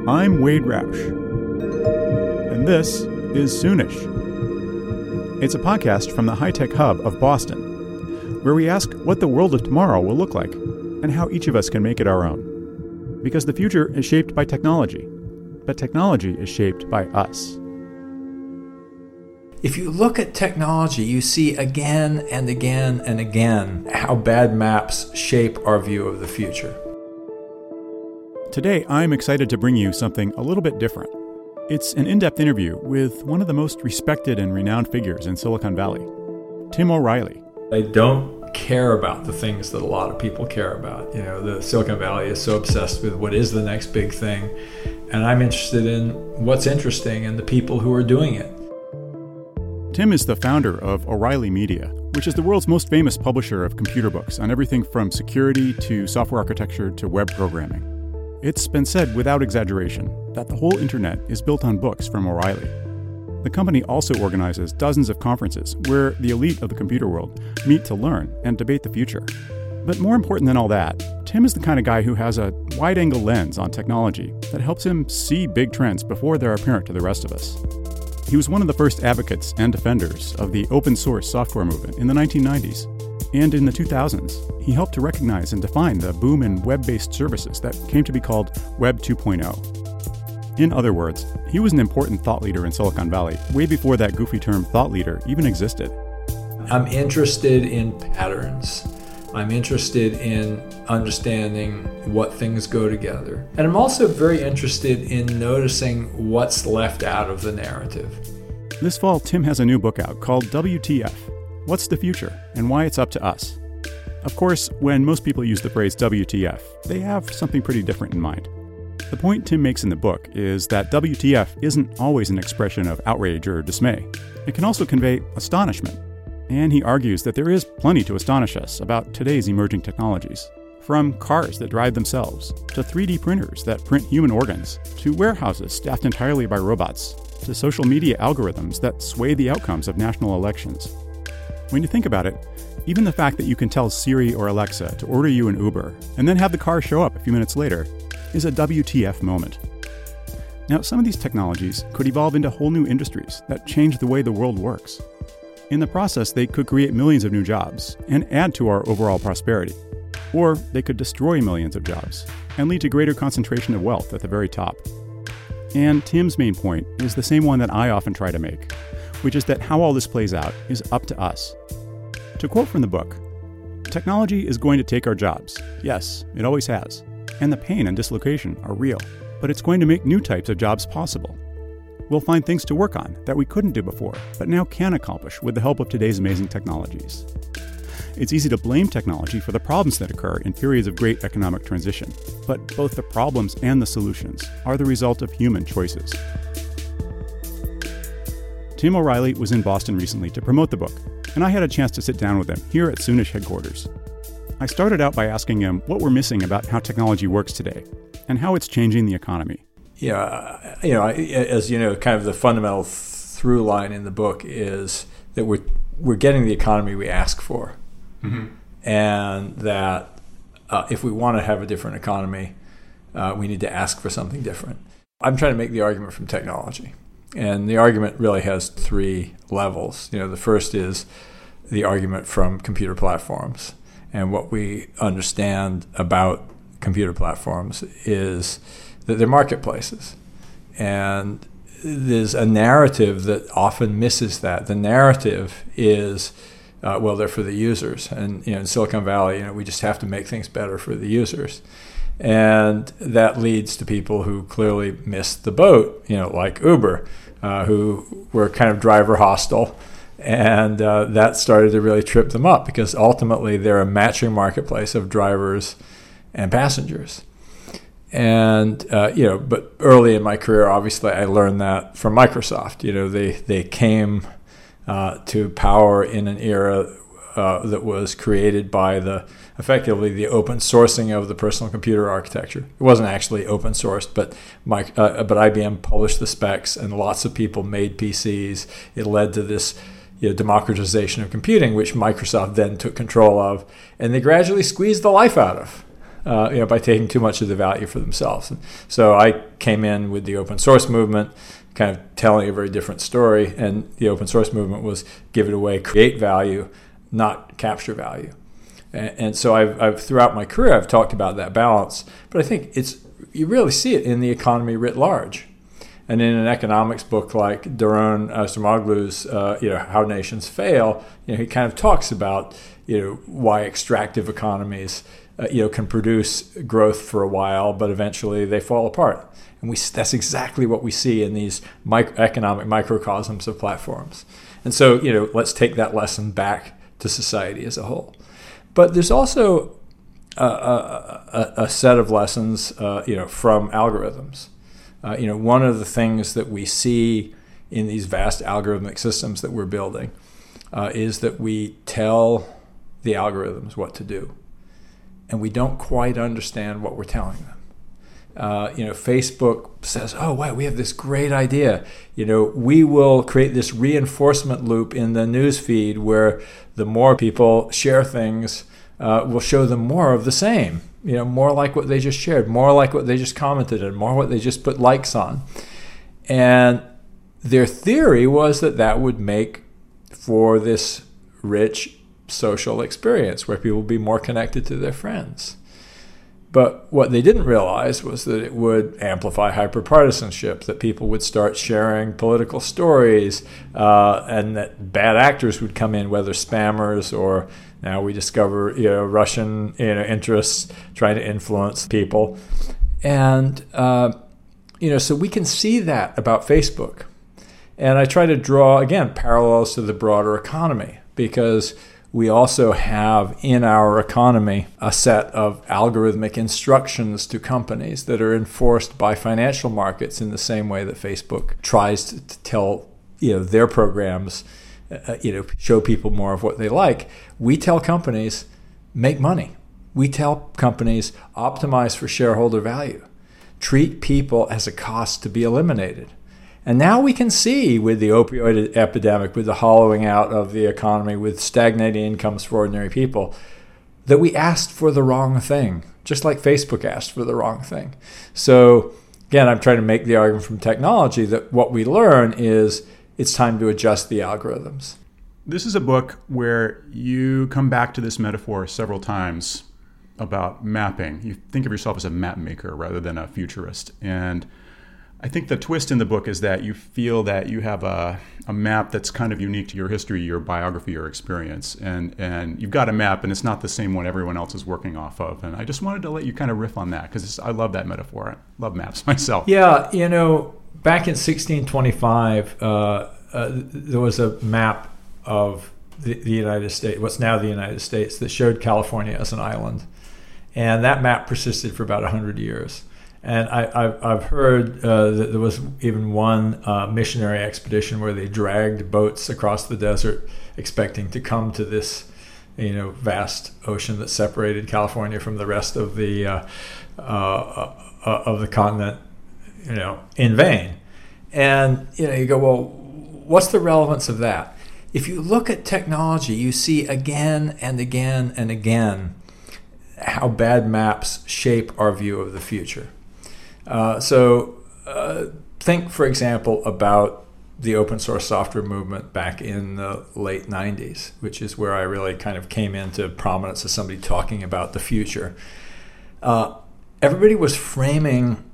I'm Wade Roush, and this is Soonish. It's a podcast from the High-Tech Hub of Boston, where we ask what the world of tomorrow will look like and how each of us can make it our own. Because the future is shaped by technology, but technology is shaped by us. If you look at technology, you see again and again and again how bad maps shape our view of the future. Today, I'm excited to bring you something a little bit different. It's an in-depth interview with one of the most respected and renowned figures in Silicon Valley, Tim O'Reilly. I don't care about the things that a lot of people care about. You know, the Silicon Valley is so obsessed with what is the next big thing, and I'm interested in what's interesting and the people who are doing it. Tim is the founder of O'Reilly Media, which is the world's most famous publisher of computer books on everything from security to software architecture to web programming. It's been said without exaggeration that the whole internet is built on books from O'Reilly. The company also organizes dozens of conferences where the elite of the computer world meet to learn and debate the future. But more important than all that, Tim is the kind of guy who has a wide-angle lens on technology that helps him see big trends before they're apparent to the rest of us. He was one of the first advocates and defenders of the open source software movement in the 1990s. And in the 2000s, he helped to recognize and define the boom in web-based services that came to be called Web 2.0. In other words, he was an important thought leader in Silicon Valley way before that goofy term thought leader even existed. I'm interested in patterns. I'm interested in understanding what things go together. And I'm also very interested in noticing what's left out of the narrative. This fall, Tim has a new book out called WTF: What's the Future and Why It's Up to Us. Of course, when most people use the phrase WTF, they have something pretty different in mind. The point Tim makes in the book is that WTF isn't always an expression of outrage or dismay. It can also convey astonishment. And he argues that there is plenty to astonish us about today's emerging technologies. From cars that drive themselves, to 3D printers that print human organs, to warehouses staffed entirely by robots, to social media algorithms that sway the outcomes of national elections. When you think about it, even the fact that you can tell Siri or Alexa to order you an Uber and then have the car show up a few minutes later is a WTF moment. Now, some of these technologies could evolve into whole new industries that change the way the world works. In the process, they could create millions of new jobs and add to our overall prosperity. Or they could destroy millions of jobs and lead to greater concentration of wealth at the very top. And Tim's main point is the same one that I often try to make, which is that how all this plays out is up to us. To quote from the book, "Technology is going to take our jobs. Yes, it always has. And the pain and dislocation are real. But it's going to make new types of jobs possible. We'll find things to work on that we couldn't do before, but now can accomplish with the help of today's amazing technologies." It's easy to blame technology for the problems that occur in periods of great economic transition, but both the problems and the solutions are the result of human choices. Tim O'Reilly was in Boston recently to promote the book, and I had a chance to sit down with him here at Soonish headquarters. I started out by asking him what we're missing about how technology works today, and how it's changing the economy. Yeah, as you know, kind of the fundamental through line in the book is that we're getting the economy we ask for, and that if we want to have a different economy, we need to ask for something different. I'm trying to make the argument from technology, and the argument really has three levels. You know, the first is the argument from computer platforms, and what we understand about computer platforms is that they're marketplaces. And there's a narrative that often misses that. The narrative is, they're for the users. And in Silicon Valley, we just have to make things better for the users. And that leads to people who clearly missed the boat, like Uber, who were kind of driver hostile. And that started to really trip them up because ultimately they're a matching marketplace of drivers and passengers. And, but early in my career, obviously, I learned that from Microsoft. They came to power in an era that was created by effectively the open sourcing of the personal computer architecture. It wasn't actually open sourced, but IBM published the specs and lots of people made PCs. It led to this democratization of computing, which Microsoft then took control of, and they gradually squeezed the life out of. by taking too much of the value for themselves. And so I came in with the open source movement, kind of telling a very different story. And the open source movement was give it away, create value, not capture value. And so I've throughout my career, I've talked about that balance. But I think you really see it in the economy writ large. And in an economics book like Daron Acemoglu's, How Nations Fail, he kind of talks about, why extractive economies, can produce growth for a while, but eventually they fall apart. And that's exactly what we see in these economic microcosms of platforms. And so, let's take that lesson back to society as a whole. But there's also a set of lessons, from algorithms. One of the things that we see in these vast algorithmic systems that we're building is that we tell the algorithms what to do, and we don't quite understand what we're telling them. Facebook says, oh, wow, we have this great idea. We will create this reinforcement loop in the news feed where the more people share things, we'll show them more of the same. More like what they just shared, more like what they just commented on, more what they just put likes on. And their theory was that would make for this rich social experience where people would be more connected to their friends. But what they didn't realize was that it would amplify hyperpartisanship, that people would start sharing political stories, and that bad actors would come in, whether spammers or now we discover, Russian interests trying to influence people. And, so we can see that about Facebook. And I try to draw, again, parallels to the broader economy, because we also have in our economy a set of algorithmic instructions to companies that are enforced by financial markets in the same way that Facebook tries to tell their programs, show people more of what they like. We tell companies, make money. We tell companies, optimize for shareholder value. Treat people as a cost to be eliminated. And now we can see with the opioid epidemic, with the hollowing out of the economy, with stagnating incomes for ordinary people, that we asked for the wrong thing, just like Facebook asked for the wrong thing. So again, I'm trying to make the argument from technology that what we learn is it's time to adjust the algorithms. This is a book where you come back to this metaphor several times about mapping. You think of yourself as a map maker rather than a futurist. And I think the twist in the book is that you feel that you have a map that's kind of unique to your history, your biography, your experience. And you've got a map, and it's not the same one everyone else is working off of. And I just wanted to let you kind of riff on that, because I love that metaphor. I love maps myself. Yeah, back in 1625, there was a map of the United States, what's now the United States, that showed California as an island. And that map persisted for about 100 years. And I've heard that there was even one missionary expedition where they dragged boats across the desert expecting to come to this, vast ocean that separated California from the rest of the continent, in vain. And, you go, well, what's the relevance of that? If you look at technology, you see again and again and again how bad maps shape our view of the future. So think, for example, about the open source software movement back in the late 90s, which is where I really kind of came into prominence as somebody talking about the future. Everybody was framing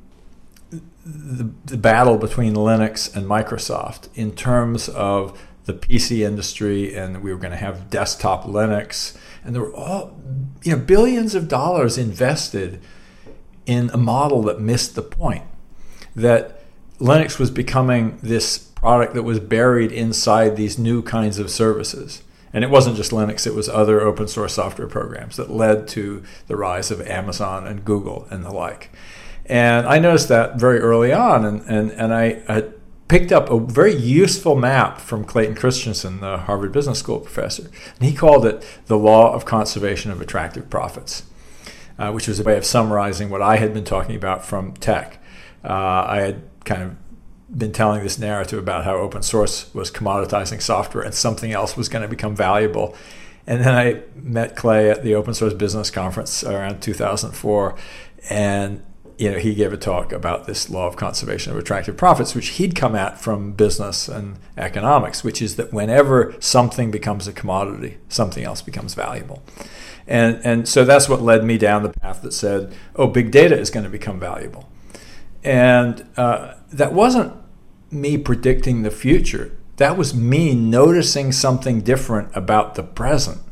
the battle between Linux and Microsoft in terms of the PC industry, and we were going to have desktop Linux, and there were all billions of dollars invested in a model that missed the point, that Linux was becoming this product that was buried inside these new kinds of services. And it wasn't just Linux, it was other open source software programs that led to the rise of Amazon and Google and the like. And I noticed that very early on, and I picked up a very useful map from Clayton Christensen, the Harvard Business School professor. And he called it the law of conservation of attractive profits, which was a way of summarizing what I had been talking about from tech. I had kind of been telling this narrative about how open source was commoditizing software and something else was going to become valuable. And then I met Clay at the Open Source Business Conference around 2004, and he gave a talk about this law of conservation of attractive profits, which he'd come at from business and economics, which is that whenever something becomes a commodity, something else becomes valuable. And so that's what led me down the path that said, oh, big data is going to become valuable. And that wasn't me predicting the future. That was me noticing something different about the present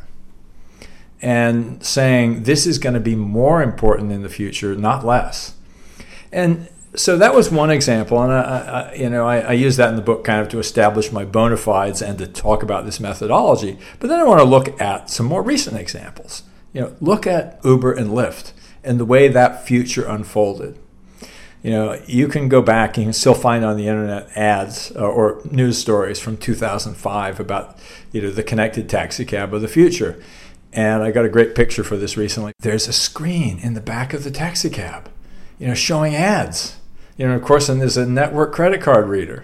and saying this is going to be more important in the future, not less. And so that was one example, and I use that in the book kind of to establish my bona fides and to talk about this methodology. But then I want to look at some more recent examples. Look at Uber and Lyft and the way that future unfolded. You can go back and you can still find on the internet ads or news stories from 2005 about the connected taxi cab of the future. And I got a great picture for this recently. There's a screen in the back of the taxi cab, showing ads. Of course, and there's a network credit card reader.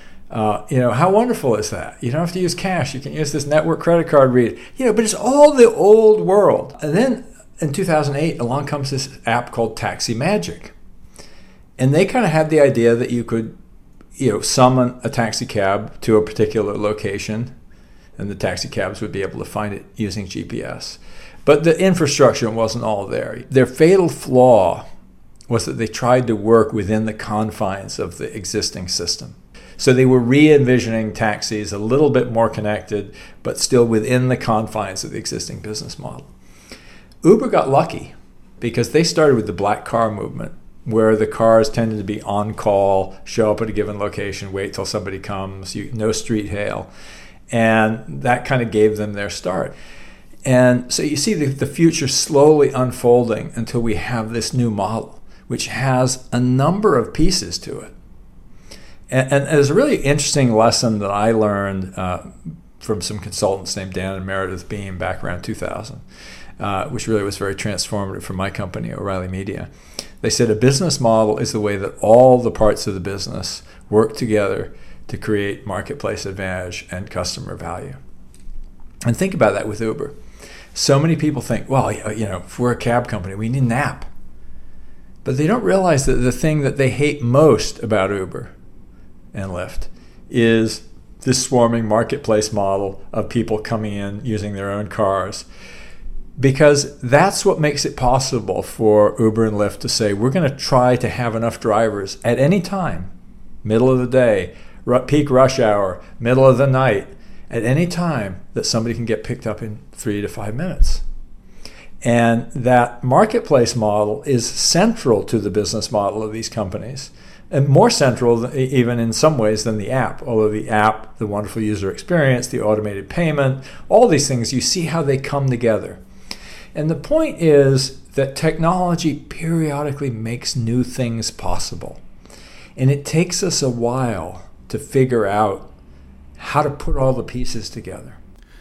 How wonderful is that? You don't have to use cash. You can use this network credit card reader. But it's all the old world. And then in 2008, along comes this app called Taxi Magic. And they kind of had the idea that you could, summon a taxi cab to a particular location, and the taxi cabs would be able to find it using GPS. But the infrastructure wasn't all there. Their fatal flaw was that they tried to work within the confines of the existing system. So they were re-envisioning taxis a little bit more connected, but still within the confines of the existing business model. Uber got lucky because they started with the black car movement, where the cars tended to be on call, show up at a given location, wait till somebody comes, no street hail. And that kind of gave them their start. And so you see the future slowly unfolding until we have this new model, which has a number of pieces to it. And there's a really interesting lesson that I learned from some consultants named Dan and Meredith Beam back around 2000, which really was very transformative for my company, O'Reilly Media. They said a business model is the way that all the parts of the business work together to create marketplace advantage and customer value. And think about that with Uber. So many people think, well, if we're a cab company, we need an app. But they don't realize that the thing that they hate most about Uber and Lyft is this swarming marketplace model of people coming in using their own cars. Because that's what makes it possible for Uber and Lyft to say, we're going to try to have enough drivers at any time, middle of the day, peak rush hour, middle of the night, at any time that somebody can get picked up in 3 to 5 minutes. And that marketplace model is central to the business model of these companies, and more central even in some ways than the app. Although the app, the wonderful user experience, the automated payment, all these things, you see how they come together. And the point is that technology periodically makes new things possible. And it takes us a while to figure out how to put all the pieces together.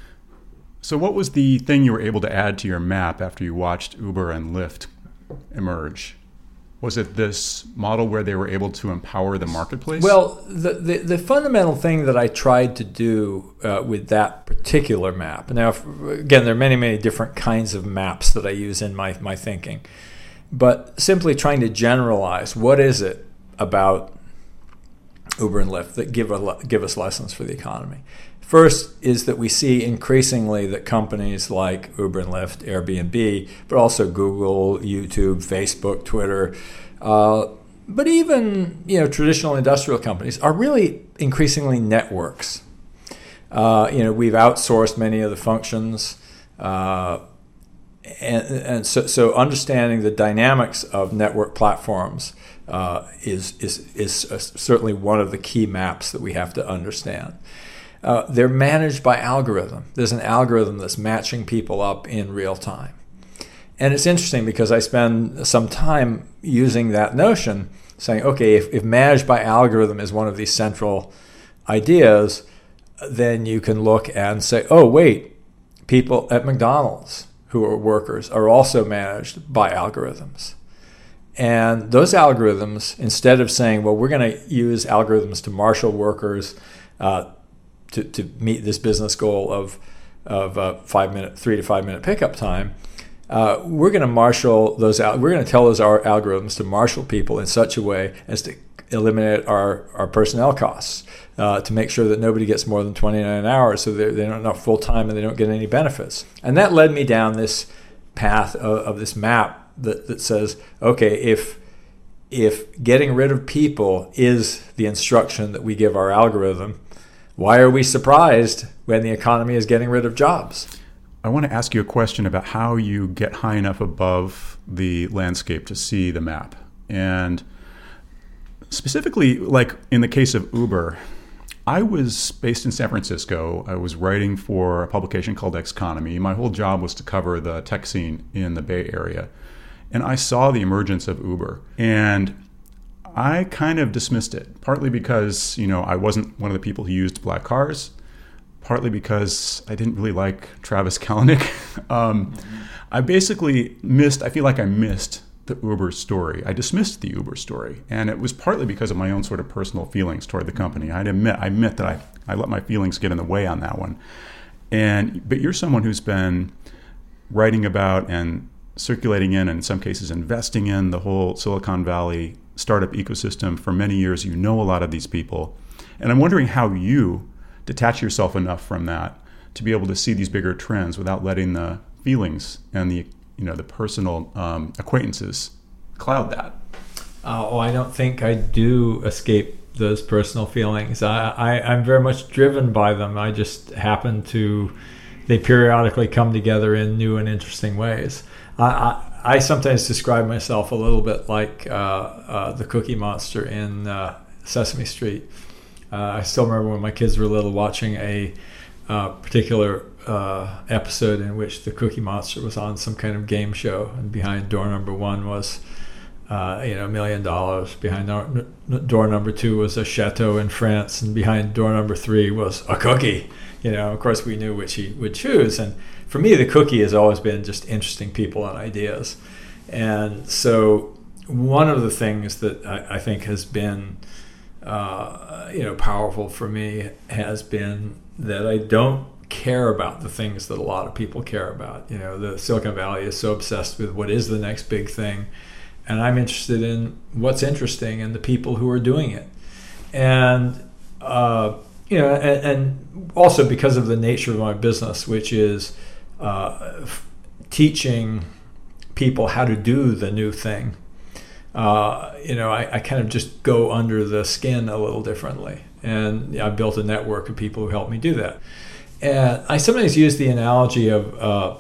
So what was the thing you were able to add to your map after you watched Uber and Lyft emerge? Was it this model where they were able to empower the marketplace? Well, the fundamental thing that I tried to do with that particular map, now, again, there are many, many different kinds of maps that I use in my thinking, but simply trying to generalize what is it about Uber and Lyft that give us lessons for the economy. First is that we see increasingly that companies like Uber and Lyft, Airbnb, but also Google, YouTube, Facebook, Twitter, but even traditional industrial companies are really increasingly networks. We've outsourced many of the functions, and so understanding the dynamics of network platforms is certainly one of the key maps that we have to understand. They're managed by algorithm. There's an algorithm that's matching people up in real time. And it's interesting because I spend some time using that notion, saying, okay, if managed by algorithm is one of these central ideas, then you can look and say, oh, wait, people at McDonald's who are workers are also managed by algorithms. And those algorithms, instead of saying, well, we're going to use algorithms to marshal workers to meet this business goal of 3 to 5 minute pickup time, we're going to marshal those out. We're going to tell those our algorithms to marshal people in such a way as to eliminate our personnel costs, to make sure that nobody gets more than 29 hours, so they're not full time and they don't get any benefits. And that led me down this path of this map that says, okay, if getting rid of people is the instruction that we give our algorithm, why are we surprised when the economy is getting rid of jobs? I want to ask you a question about how you get high enough above the landscape to see the map. And specifically, like in the case of Uber, I was based in San Francisco. I was writing for a publication called Xconomy. My whole job was to cover the tech scene in the Bay Area. And I saw the emergence of Uber. And I kind of dismissed it, partly because, I wasn't one of the people who used black cars, partly because I didn't really like Travis Kalanick. I feel like I missed the Uber story. I dismissed the Uber story. And it was partly because of my own sort of personal feelings toward the company. I admit that I let my feelings get in the way on that one. But you're someone who's been writing about and circulating in, and in some cases investing in, the whole Silicon Valley startup ecosystem for many years. You know a lot of these people. And I'm wondering how you detach yourself enough from that to be able to see these bigger trends without letting the feelings and the personal acquaintances cloud that. I don't think I do escape those personal feelings. I'm very much driven by them. I just happen to, they periodically come together in new and interesting ways. I sometimes describe myself a little bit like the Cookie Monster in Sesame Street. I still remember when my kids were little watching a particular episode in which the Cookie Monster was on some kind of game show, and behind door number 1 was $1 million. Behind door number 2 was a chateau in France, and behind door number 3 was a cookie. Of course, we knew which he would choose. And for me, the cookie has always been just interesting people and ideas. And so one of the things that I think has been powerful for me has been that I don't care about the things that a lot of people care about. The Silicon Valley is so obsessed with what is the next big thing, and I'm interested in what's interesting and the people who are doing it. And and also because of the nature of my business, which is teaching people how to do the new thing. I kind of just go under the skin a little differently. And I built a network of people who help me do that. And I sometimes use the analogy of,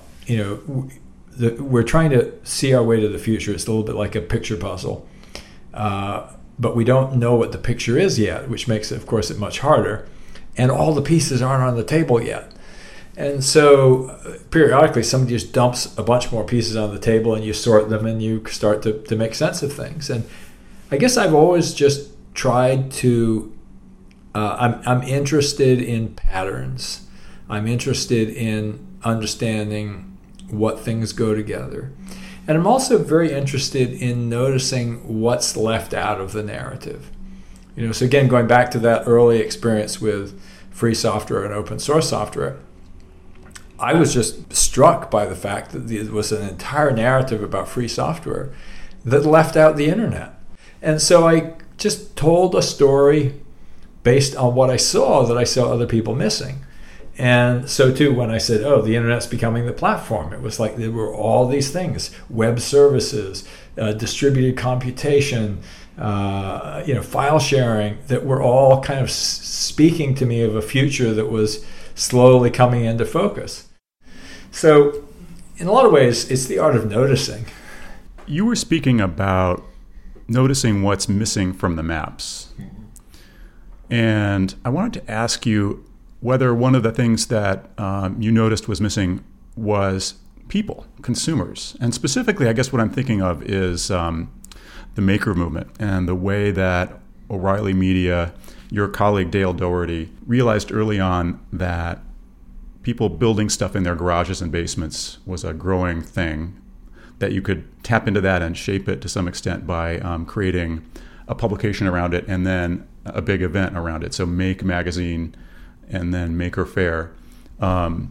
we're trying to see our way to the future. It's a little bit like a picture puzzle. But we don't know what the picture is yet, which makes it, of course, it much harder. And all the pieces aren't on the table yet. And so periodically somebody just dumps a bunch more pieces on the table, and you sort them and you start to make sense of things. And I guess I've always just tried to, I'm interested in patterns. I'm interested in understanding what things go together. And I'm also very interested in noticing what's left out of the narrative. So again, going back to that early experience with free software and open source software, I was just struck by the fact that there was an entire narrative about free software that left out the internet. And so I just told a story based on what I saw that I saw other people missing. And so too, when I said, the internet's becoming the platform, it was like there were all these things, web services, distributed computation, file sharing, that were all kind of speaking to me of a future that was slowly coming into focus. So in a lot of ways, it's the art of noticing. You were speaking about noticing what's missing from the maps. And I wanted to ask you whether one of the things that you noticed was missing was people, consumers. And specifically, I guess what I'm thinking of is the maker movement and the way that O'Reilly Media, your colleague Dale Doherty, realized early on that people building stuff in their garages and basements was a growing thing, that you could tap into that and shape it to some extent by creating a publication around it and then a big event around it. So Make Magazine and then Maker Faire.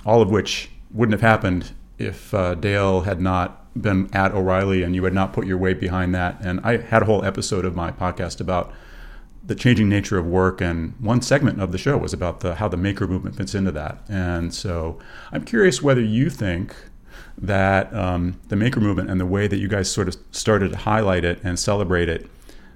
all of which wouldn't have happened if Dale had not been at O'Reilly and you had not put your weight behind that. And I had a whole episode of my podcast about the changing nature of work, and one segment of the show was about how the maker movement fits into that. And so I'm curious whether you think that the maker movement and the way that you guys sort of started to highlight it and celebrate it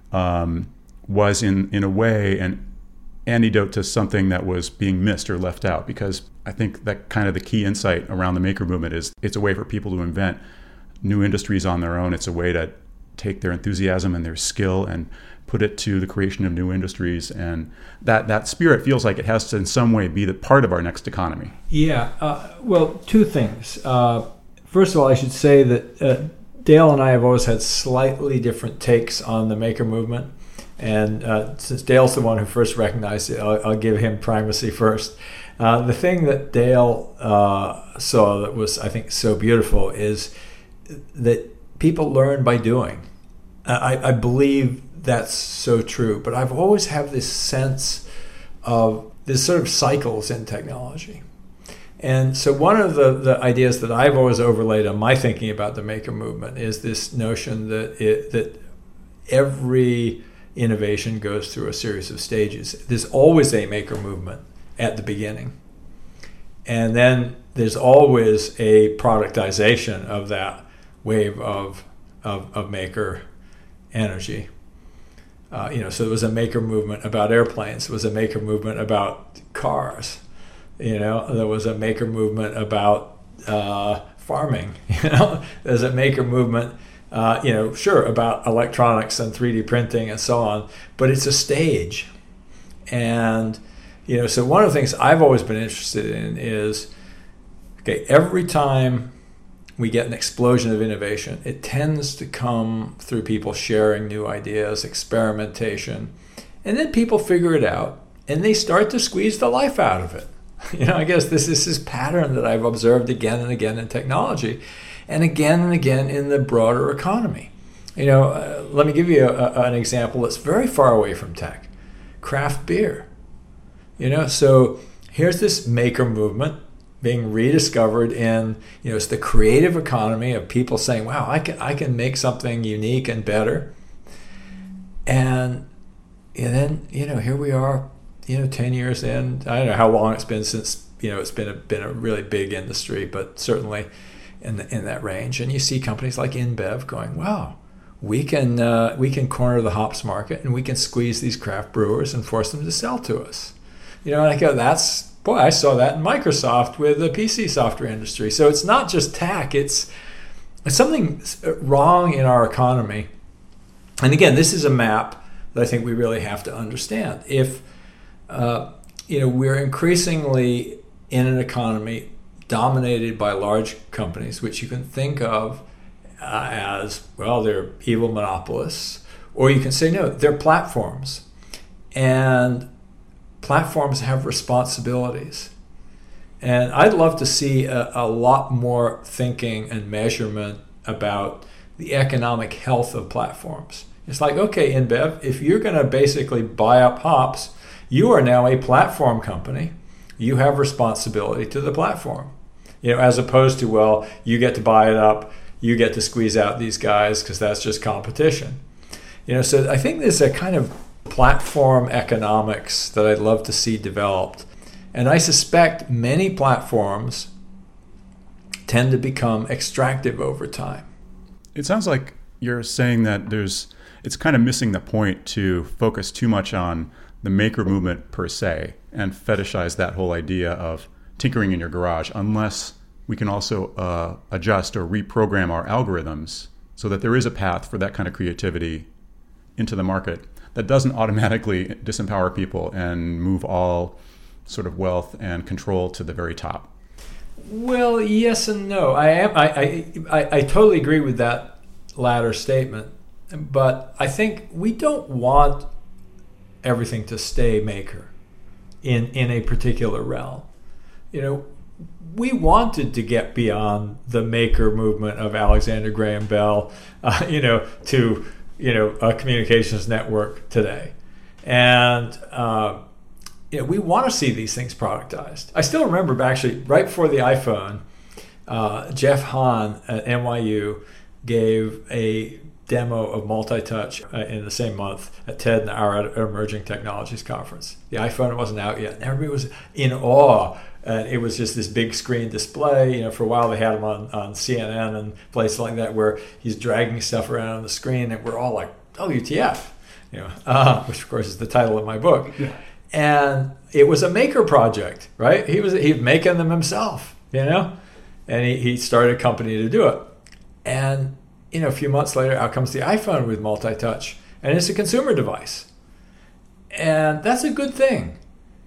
was in a way an antidote to something that was being missed or left out. Because I think that kind of the key insight around the maker movement is it's a way for people to invent new industries on their own. It's a way to take their enthusiasm and their skill and put it to the creation of new industries. And that spirit feels like it has to in some way be the part of our next economy. Yeah, well, two things. First of all, I should say that Dale and I have always had slightly different takes on the maker movement. And since Dale's the one who first recognized it, I'll give him primacy first. The thing that Dale saw that was, I think, so beautiful is that people learn by doing. I believe that's so true, but I've always had this sense of this sort of cycles in technology. And so one of the ideas that I've always overlaid on my thinking about the maker movement is this notion that every innovation goes through a series of stages. There's always a maker movement at the beginning. And then there's always a productization of that wave of maker energy. So there was a maker movement about airplanes. There was a maker movement about cars. There was a maker movement about farming. There's a maker movement, about electronics and 3D printing and so on. But it's a stage. And, so one of the things I've always been interested in is, every time we get an explosion of innovation, it tends to come through people sharing new ideas, experimentation, and then people figure it out and they start to squeeze the life out of it. I guess this is this pattern that I've observed again and again in technology and again in the broader economy. Let me give you an example that's very far away from tech. Craft beer. So here's this maker movement being rediscovered in, it's the creative economy of people saying, wow, I can make something unique and better. And then, here we are, 10 years in. I don't know how long it's been since, it's been a really big industry, but certainly in that range. And you see companies like InBev going, wow, we can corner the hops market and we can squeeze these craft brewers and force them to sell to us. And I go, I saw that in Microsoft with the PC software industry. So it's not just tech, it's something wrong in our economy. And again, this is a map that I think we really have to understand. If we're increasingly in an economy dominated by large companies, which you can think of as, well, they're evil monopolists, or you can say, no, they're platforms. And platforms have responsibilities. And I'd love to see a lot more thinking and measurement about the economic health of platforms. It's like, okay, InBev, if you're going to basically buy up hops, you are now a platform company. You have responsibility to the platform. As opposed to, well, you get to buy it up, you get to squeeze out these guys because that's just competition. So I think there's a kind of platform economics that I'd love to see developed. And I suspect many platforms tend to become extractive over time. It sounds like you're saying that it's kind of missing the point to focus too much on the maker movement per se and fetishize that whole idea of tinkering in your garage, unless we can also adjust or reprogram our algorithms so that there is a path for that kind of creativity into the market that doesn't automatically disempower people and move all sort of wealth and control to the very top. Well, yes and no. I totally agree with that latter statement, but I think we don't want everything to stay maker in a particular realm. We wanted to get beyond the maker movement of Alexander Graham Bell, to a communications network today. And, we want to see these things productized. I still remember actually right before the iPhone, Jeff Hahn at NYU gave a demo of multi-touch in the same month at TED and our Emerging Technologies Conference. The iPhone wasn't out yet, and everybody was in awe. And it was just this big screen display. For a while they had him on CNN and places like that where he's dragging stuff around on the screen, and we're all like, WTF, which of course is the title of my book. Yeah. And it was a maker project, right? He was making them himself, and he started a company to do it. And a few months later, out comes the iPhone with multi-touch, and it's a consumer device, and that's a good thing,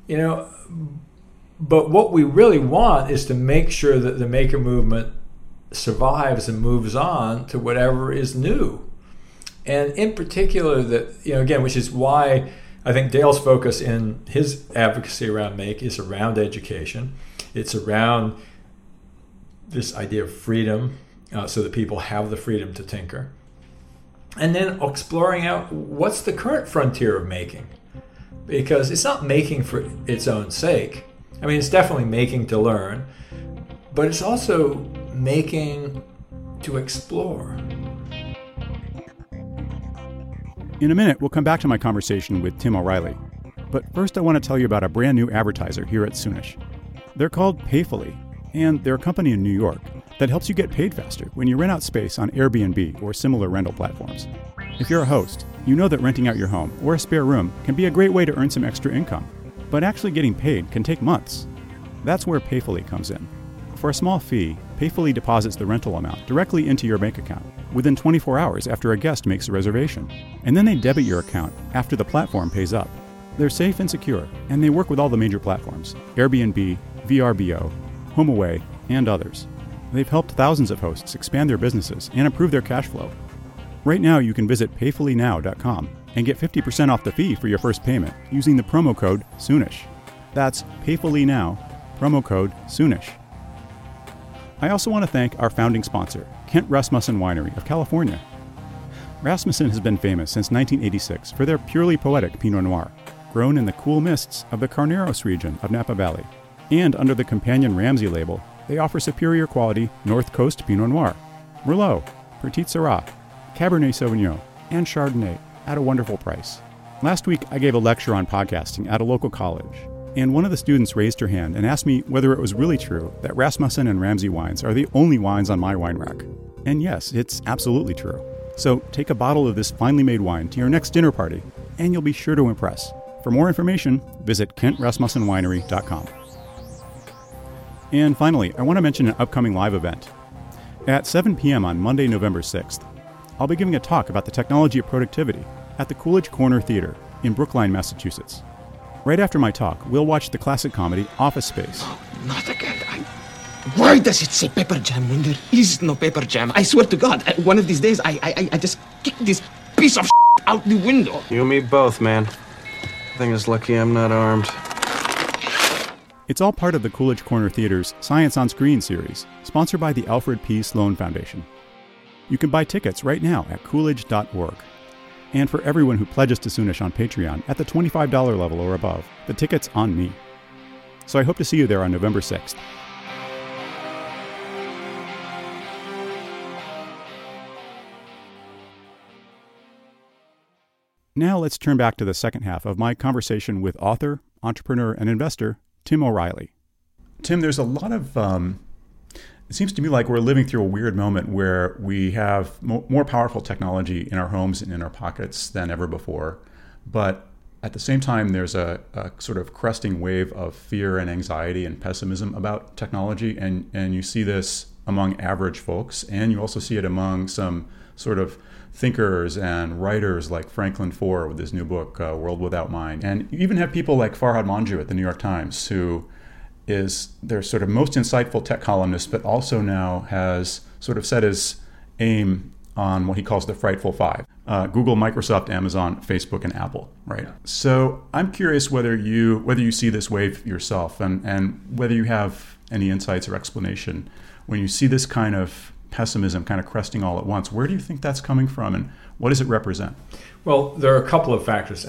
But what we really want is to make sure that the maker movement survives and moves on to whatever is new. And in particular that, again, which is why I think Dale's focus in his advocacy around Make is around education. It's around this idea of freedom, so that people have the freedom to tinker. And then exploring out what's the current frontier of making. Because it's not making for its own sake. I mean, it's definitely making to learn, but it's also making to explore. In a minute, we'll come back to my conversation with Tim O'Reilly. But first, I want to tell you about a brand new advertiser here at Soonish. They're called Payfully, and they're a company in New York that helps you get paid faster when you rent out space on Airbnb or similar rental platforms. If you're a host, you know that renting out your home or a spare room can be a great way to earn some extra income. But actually getting paid can take months. That's where Payfully comes in. For a small fee, Payfully deposits the rental amount directly into your bank account within 24 hours after a guest makes a reservation. And then they debit your account after the platform pays up. They're safe and secure, and they work with all the major platforms: Airbnb, VRBO, HomeAway, and others. They've helped thousands of hosts expand their businesses and improve their cash flow. Right now, you can visit payfullynow.com and get 50% off the fee for your first payment using the promo code Soonish. That's Payfully Now, promo code Soonish. I also want to thank our founding sponsor, Kent Rasmussen Winery of California. Rasmussen has been famous since 1986 for their purely poetic Pinot Noir, grown in the cool mists of the Carneros region of Napa Valley. And under the Companion Ramsey label, they offer superior quality North Coast Pinot Noir, Merlot, Petit Syrah, Cabernet Sauvignon, and Chardonnay at a wonderful price. Last week, I gave a lecture on podcasting at a local college, and one of the students raised her hand and asked me whether it was really true that Rasmussen and Ramsey wines are the only wines on my wine rack. And yes, it's absolutely true. So take a bottle of this finely made wine to your next dinner party, and you'll be sure to impress. For more information, visit KentRasmussenWinery.com. And finally, I want to mention an upcoming live event. At 7 p.m. on Monday, November 6th, I'll be giving a talk about the technology of productivity at the Coolidge Corner Theater in Brookline, Massachusetts. Right after my talk, we'll watch the classic comedy Office Space. Oh, not again. Why does it say pepper jam when there is no pepper jam? I swear to God, one of these days, I just kick this piece of out the window. You and me both, man. I think it's lucky I'm not armed. It's all part of the Coolidge Corner Theater's Science on Screen series, sponsored by the Alfred P. Sloan Foundation. You can buy tickets right now at Coolidge.org. And for everyone who pledges to Soonish on Patreon at the $25 level or above, the ticket's on me. So I hope to see you there on November 6th. Now let's turn back to the second half of my conversation with author, entrepreneur, and investor, Tim O'Reilly. Tim, there's a lot of, it seems to me like we're living through a weird moment where we have more powerful technology in our homes and in our pockets than ever before. But at the same time, there's a sort of cresting wave of fear and anxiety and pessimism about technology. And you see this among average folks, and you also see it among some sort of thinkers and writers like Franklin Foer with his new book, World Without Mind. And you even have people like Farhad Manjoo at the New York Times, who is their sort of most insightful tech columnist, but also now has sort of set his aim on what he calls the Frightful Five: Google, Microsoft, Amazon, Facebook, and Apple, right? Yeah. So I'm curious whether you see this wave yourself, and whether you have any insights or explanation when you see this kind of pessimism kind of cresting all at once. Where do you think that's coming from, and what does it represent? Well, there are a couple of factors, and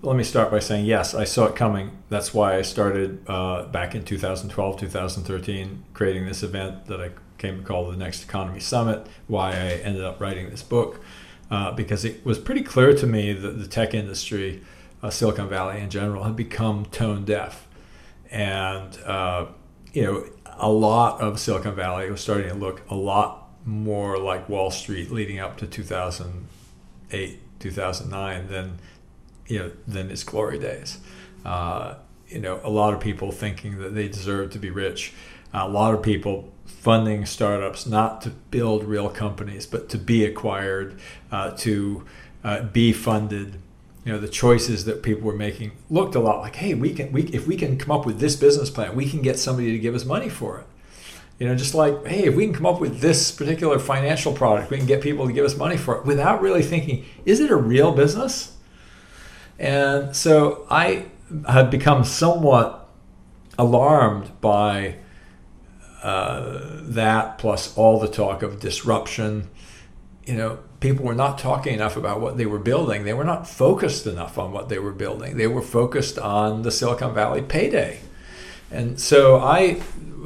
let me start by saying, yes, I saw it coming. That's why I started back in 2012, 2013, creating this event that I came to call the Next Economy Summit, why I ended up writing this book, because it was pretty clear to me that the tech industry, Silicon Valley in general, had become tone deaf. And, a lot of Silicon Valley was starting to look a lot more like Wall Street leading up to 2008, 2009 than its glory days. A lot of people thinking that they deserve to be rich. A lot of people funding startups not to build real companies, but to be acquired, to be funded. The choices that people were making looked a lot like, hey, if we can come up with this business plan, we can get somebody to give us money for it. Just like, hey, if we can come up with this particular financial product, we can get people to give us money for it, without really thinking, is it a real business? And so I had become somewhat alarmed by that, plus all the talk of disruption. People were not talking enough about what they were building. They were not focused enough on what they were building. They were focused on the Silicon Valley payday. And so I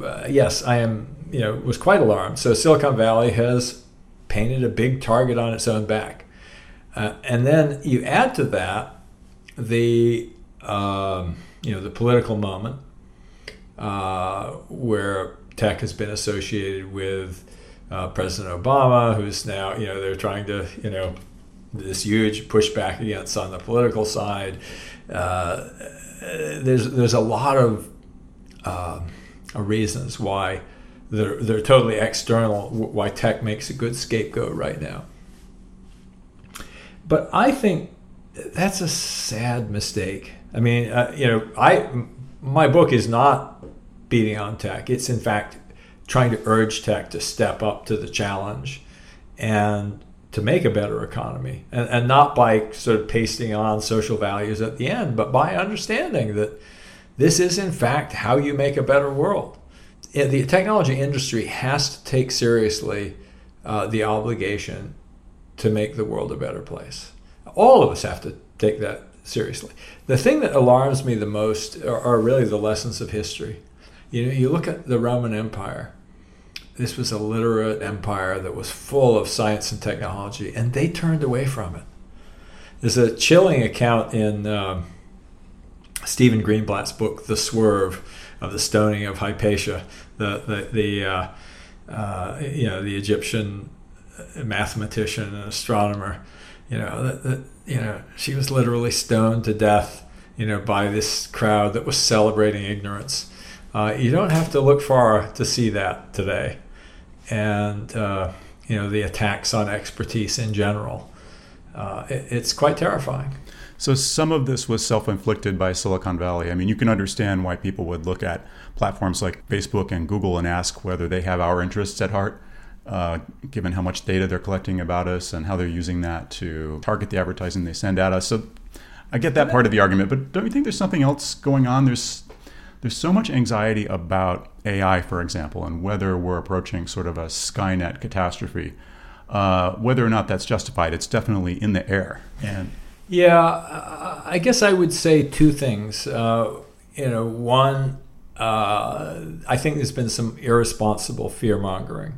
was quite alarmed. So Silicon Valley has painted a big target on its own back. And then you add to that the political moment where tech has been associated with President Obama, who's now, they're trying to, this huge pushback against on the political side. There's a lot of reasons why they're totally external, why tech makes a good scapegoat right now. But I think that's a sad mistake. I mean, my book is not beating on tech. It's in fact trying to urge tech to step up to the challenge and to make a better economy. And not by sort of pasting on social values at the end, but by understanding that this is in fact how you make a better world. The technology industry has to take seriously the obligation to make the world a better place. All of us have to take that seriously. The thing that alarms me the most are really the lessons of history. You look at the Roman Empire. This was a literate empire that was full of science and technology, and they turned away from it. There's a chilling account in Stephen Greenblatt's book, The Swerve, of the stoning of Hypatia, the Egyptian mathematician and astronomer. She was literally stoned to death, by this crowd that was celebrating ignorance. You don't have to look far to see that today. And, the attacks on expertise in general. It's quite terrifying. So some of this was self-inflicted by Silicon Valley. I mean, you can understand why people would look at platforms like Facebook and Google and ask whether they have our interests at heart, given how much data they're collecting about us and how they're using that to target the advertising they send at us. So I get that part of the argument, but don't you think there's something else going on? There's so much anxiety about AI, for example, and whether we're approaching sort of a Skynet catastrophe. Whether or not that's justified, it's definitely in the air. And I guess I would say two things. One, I think there's been some irresponsible fear-mongering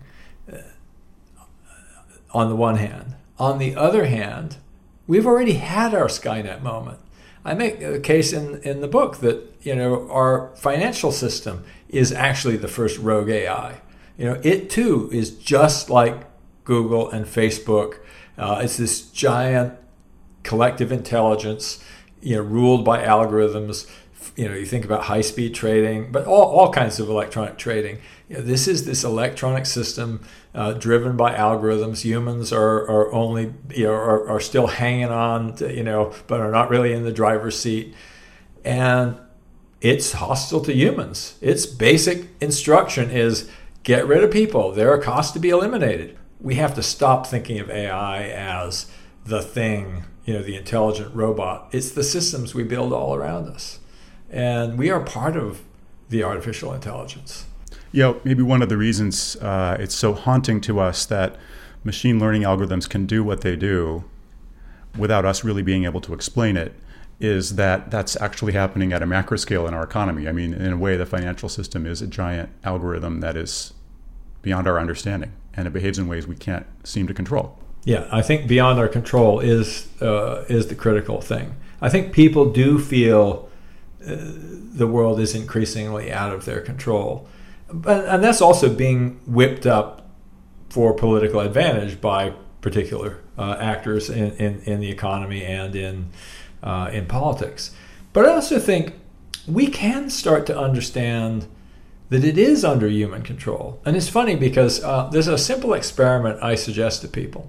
on the one hand. On the other hand, we've already had our Skynet moment. I make a case in the book that our financial system is actually the first rogue AI. It too is just like Google and Facebook. It's this giant collective intelligence, ruled by algorithms. You think about high-speed trading, but all kinds of electronic trading. This is this electronic system driven by algorithms. Humans are only, are still hanging on, but are not really in the driver's seat. And it's hostile to humans. Its basic instruction is get rid of people. There are costs to be eliminated. We have to stop thinking of AI as the thing, the intelligent robot. It's the systems we build all around us. And we are part of the artificial intelligence. Maybe one of the reasons it's so haunting to us that machine learning algorithms can do what they do without us really being able to explain it is that that's actually happening at a macro scale in our economy. I mean, in a way, the financial system is a giant algorithm that is beyond our understanding, and it behaves in ways we can't seem to control. Yeah, I think beyond our control is the critical thing. I think people do feel the world is increasingly out of their control. And that's also being whipped up for political advantage by particular actors in the economy and in politics. But I also think we can start to understand that it is under human control. And it's funny because there's a simple experiment I suggest to people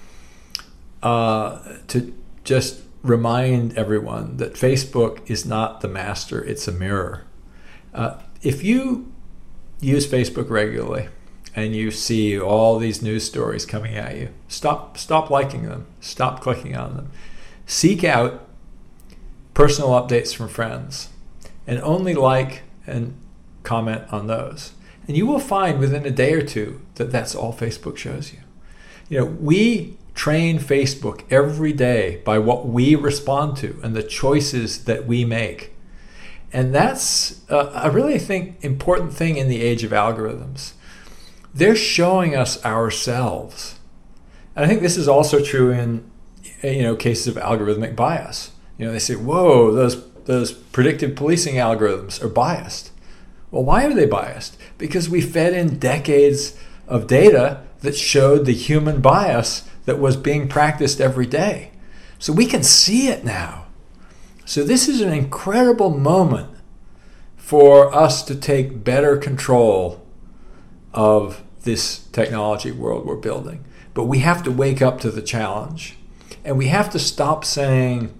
to just remind everyone that Facebook is not the master, it's a mirror. If you use Facebook regularly and you see all these news stories coming at you, stop liking them, stop clicking on them. Seek out personal updates from friends and only like and comment on those. And you will find within a day or two that that's all Facebook shows you. You know, we train Facebook every day by what we respond to and the choices that we make. And that's, I really think, important thing in the age of algorithms. They're showing us ourselves. And I think this is also true in, cases of algorithmic bias. They say, whoa, those predictive policing algorithms are biased. Well, why are they biased? Because we fed in decades of data that showed the human bias that was being practiced every day. So we can see it now. So this is an incredible moment for us to take better control of this technology world we're building. But we have to wake up to the challenge. And we have to stop saying,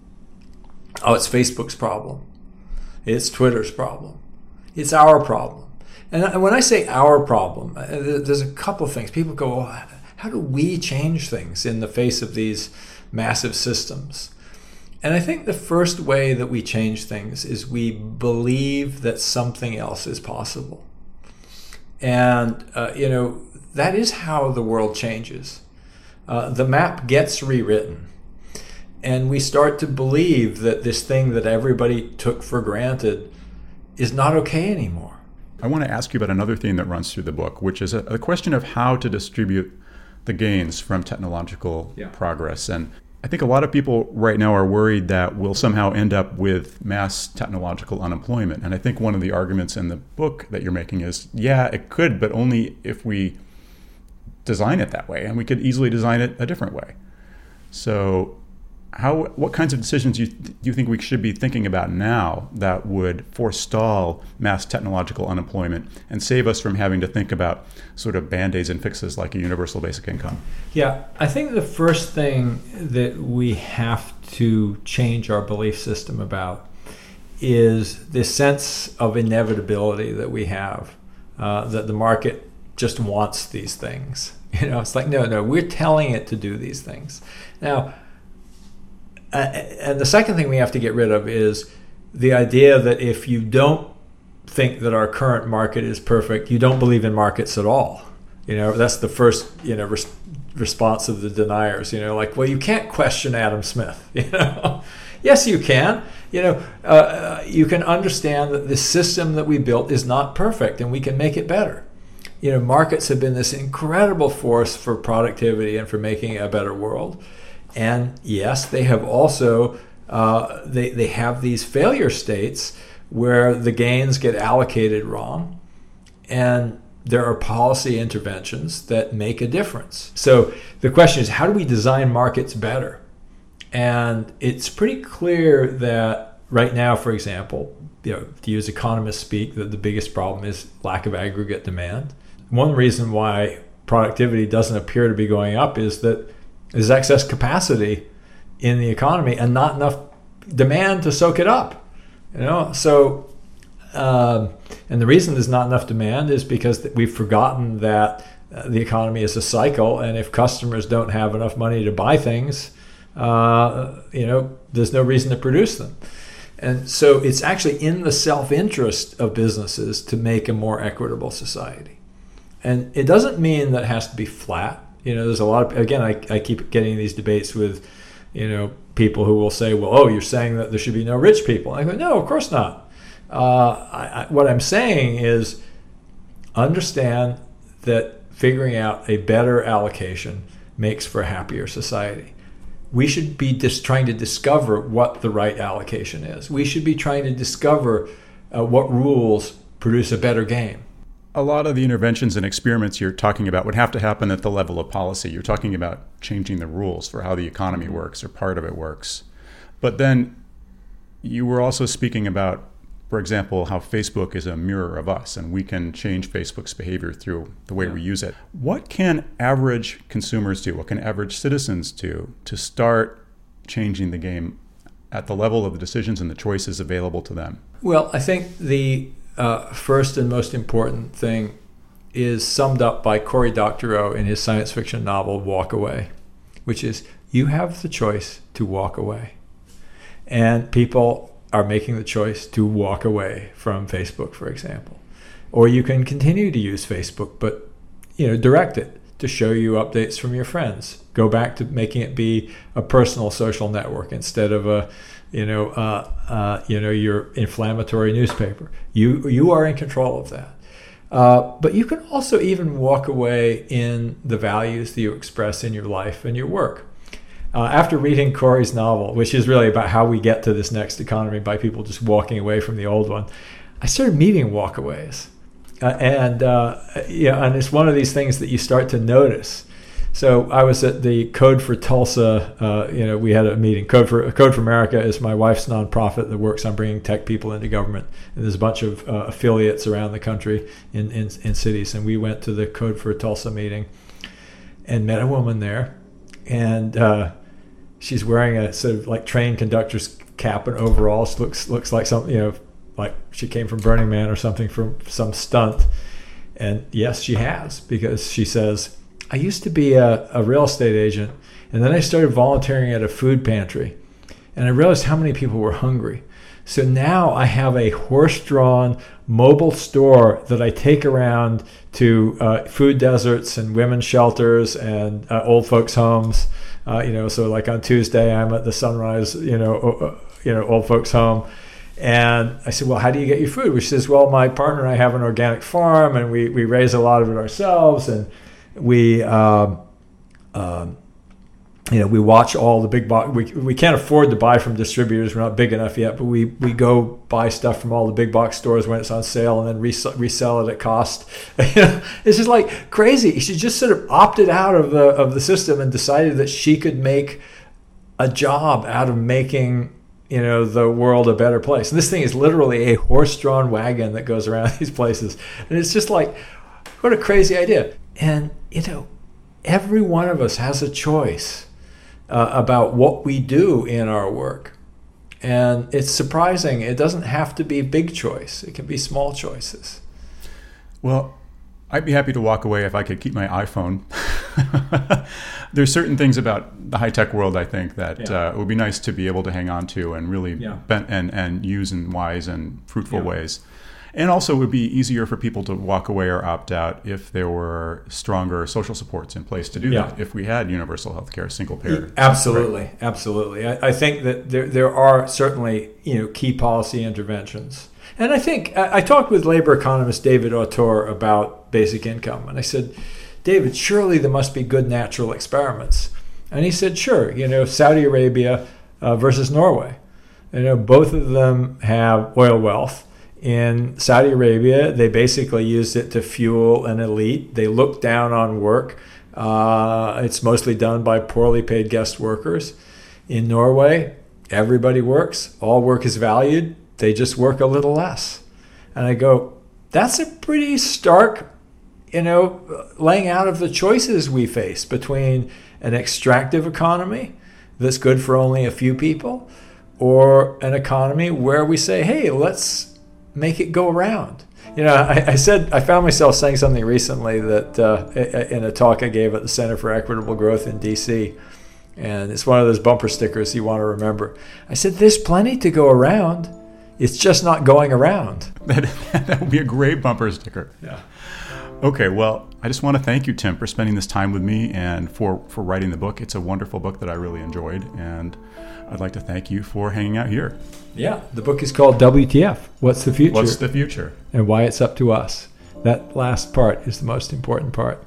oh, it's Facebook's problem. It's Twitter's problem. It's our problem. And when I say our problem, there's a couple of things. People go, oh, how do we change things in the face of these massive systems? And I think the first way that we change things is we believe that something else is possible. And, that is how the world changes. The map gets rewritten. And we start to believe that this thing that everybody took for granted is not okay anymore. I want to ask you about another theme that runs through the book, which is a question of how to distribute the gains from technological progress. And I think a lot of people right now are worried that we'll somehow end up with mass technological unemployment. And I think one of the arguments in the book that you're making is, yeah, it could, but only if we design it that way. And we could easily design it a different way. So what kinds of decisions do you think we should be thinking about now that would forestall mass technological unemployment and save us from having to think about sort of band-aids and fixes like a universal basic income? Yeah, I think the first thing that we have to change our belief system about is this sense of inevitability that we have, that the market just wants these things. It's like, no, we're telling it to do these things. Now, and the second thing we have to get rid of is the idea that if you don't think that our current market is perfect, you don't believe in markets at all. That's the first, response of the deniers. Like, well, you can't question Adam Smith. Yes, you can. You can understand that the system that we built is not perfect, and we can make it better. Markets have been this incredible force for productivity and for making a better world. And yes, they have also, they have these failure states where the gains get allocated wrong, and there are policy interventions that make a difference. So the question is, how do we design markets better? And it's pretty clear that right now, for example, to use economists speak, that the biggest problem is lack of aggregate demand. One reason why productivity doesn't appear to be going up is that there's excess capacity in the economy and not enough demand to soak it up. So and the reason there's not enough demand is because we've forgotten that the economy is a cycle, and if customers don't have enough money to buy things, there's no reason to produce them. And so it's actually in the self-interest of businesses to make a more equitable society. And it doesn't mean that it has to be flat. There's a lot of, again, I keep getting these debates with, people who will say, well, oh, you're saying that there should be no rich people. And I go, no, of course not. What I'm saying is understand that figuring out a better allocation makes for a happier society. We should be just trying to discover what the right allocation is. We should be trying to discover what rules produce a better game. A lot of the interventions and experiments you're talking about would have to happen at the level of policy. You're talking about changing the rules for how the economy works, or part of it works. But then you were also speaking about, for example, how Facebook is a mirror of us, and we can change Facebook's behavior through the way we use it. What can average consumers do? What can average citizens do to start changing the game at the level of the decisions and the choices available to them? Well, I think the first and most important thing is summed up by Cory Doctorow in his science fiction novel Walk Away, which is you have the choice to walk away. And people are making the choice to walk away from Facebook, for example. Or you can continue to use Facebook, but direct it to show you updates from your friends. Go back to making it be a personal social network instead of your inflammatory newspaper. You are in control of that. But you can also even walk away in the values that you express in your life and your work. After reading Cory's novel, which is really about how we get to this next economy by people just walking away from the old one, I started meeting walkaways. And it's one of these things that you start to notice. So I was at the Code for Tulsa. We had a meeting. Code for America is my wife's nonprofit that works on bringing tech people into government. And there's a bunch of affiliates around the country in cities. And we went to the Code for Tulsa meeting and met a woman there. And she's wearing a sort of like train conductor's cap and overalls. Looks like something, like she came from Burning Man or something, from some stunt. And yes, she has, because she says, I used to be a real estate agent, and then I started volunteering at a food pantry, and I realized how many people were hungry. So now I have a horse-drawn mobile store that I take around to food deserts and women's shelters and old folks' homes. So like on Tuesday, I'm at the Sunrise, old folks' home. And I said, well, how do you get your food? Which says, well, my partner and I have an organic farm, and we raise a lot of it ourselves, and we watch all the big box. We can't afford to buy from distributors. We're not big enough yet, but we go buy stuff from all the big box stores when it's on sale, and then resell it at cost. It's just like crazy. She just sort of opted out of the system and decided that she could make a job out of making the world a better place. And this thing is literally a horse-drawn wagon that goes around these places, and it's just like, what a crazy idea. And every one of us has a choice about what we do in our work. And it's surprising. It doesn't have to be a big choice. It can be small choices. Well, I'd be happy to walk away if I could keep my iPhone. There's certain things about the high-tech world, I think, that it would be nice to be able to hang on to and really and use in wise and fruitful ways. And also, it would be easier for people to walk away or opt out if there were stronger social supports in place to do that. If we had universal health care, single payer. Absolutely. I think that there are certainly key policy interventions. And I think I talked with labor economist David Autor about basic income, and I said, David, surely there must be good natural experiments. And he said, sure. Saudi Arabia versus Norway. Both of them have oil wealth. In Saudi Arabia, they basically used it to fuel an elite. They look down on work. It's mostly done by poorly paid guest workers. In Norway, everybody works. All work is valued. They just work a little less. And I go, that's a pretty stark, laying out of the choices we face between an extractive economy that's good for only a few people, or an economy where we say, hey, let's make it go around. I found myself saying something recently that in a talk I gave at the Center for Equitable Growth in DC, and it's one of those bumper stickers you want to remember. I said, there's plenty to go around. It's just not going around. That would be a great bumper sticker. Yeah. Okay, well, I just want to thank you, Tim, for spending this time with me and for writing the book. It's a wonderful book that I really enjoyed, and I'd like to thank you for hanging out here. Yeah, the book is called WTF, What's the Future? What's the Future? And Why It's Up to Us. That last part is the most important part.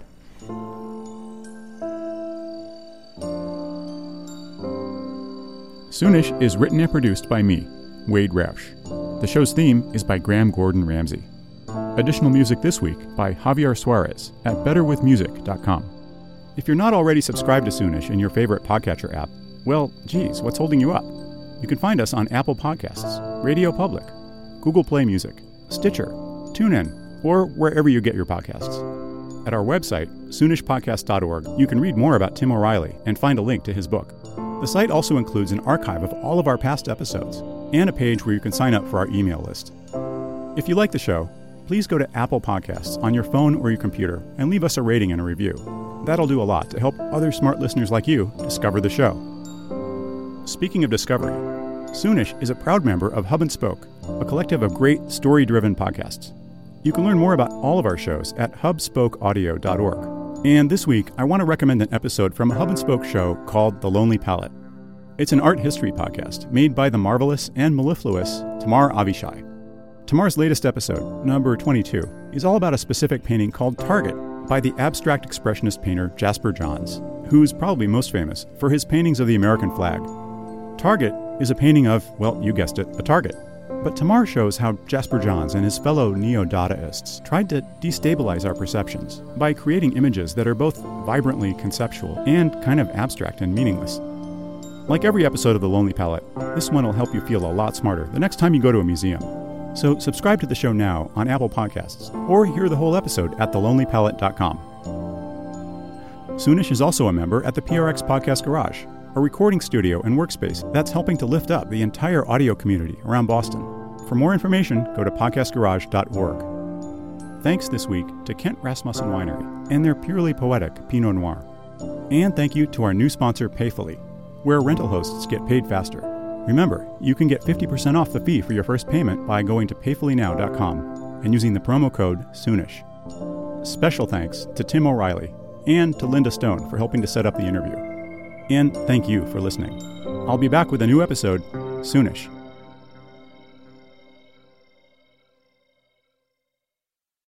Soonish is written and produced by me, Wade Roush. The show's theme is by Graham Gordon Ramsay. Additional music this week by Javier Suarez at betterwithmusic.com. If you're not already subscribed to Soonish in your favorite podcatcher app, well, geez, what's holding you up? You can find us on Apple Podcasts, Radio Public, Google Play Music, Stitcher, TuneIn, or wherever you get your podcasts. At our website, soonishpodcast.org, you can read more about Tim O'Reilly and find a link to his book. The site also includes an archive of all of our past episodes and a page where you can sign up for our email list. If you like the show, please go to Apple Podcasts on your phone or your computer and leave us a rating and a review. That'll do a lot to help other smart listeners like you discover the show. Speaking of discovery, Soonish is a proud member of Hub and Spoke, a collective of great story-driven podcasts. You can learn more about all of our shows at hubspokeaudio.org. And this week, I want to recommend an episode from a Hub and Spoke show called The Lonely Palette. It's an art history podcast made by the marvelous and mellifluous Tamar Avishai. Tamar's latest episode, number 22, is all about a specific painting called Target by the abstract expressionist painter Jasper Johns, who's probably most famous for his paintings of the American flag. Target is a painting of, well, you guessed it, a target. But Tamar shows how Jasper Johns and his fellow neo-Dadaists tried to destabilize our perceptions by creating images that are both vibrantly conceptual and kind of abstract and meaningless. Like every episode of The Lonely Palette, this one will help you feel a lot smarter the next time you go to a museum. So subscribe to the show now on Apple Podcasts, or hear the whole episode at thelonelypalette.com. Soonish is also a member at the PRX Podcast Garage, a recording studio and workspace that's helping to lift up the entire audio community around Boston. For more information, go to podcastgarage.org. Thanks this week to Kent Rasmussen Winery and their purely poetic Pinot Noir. And thank you to our new sponsor, Payfully, where rental hosts get paid faster. Remember, you can get 50% off the fee for your first payment by going to payfullynow.com and using the promo code Soonish. Special thanks to Tim O'Reilly and to Linda Stone for helping to set up the interview. And thank you for listening. I'll be back with a new episode soonish.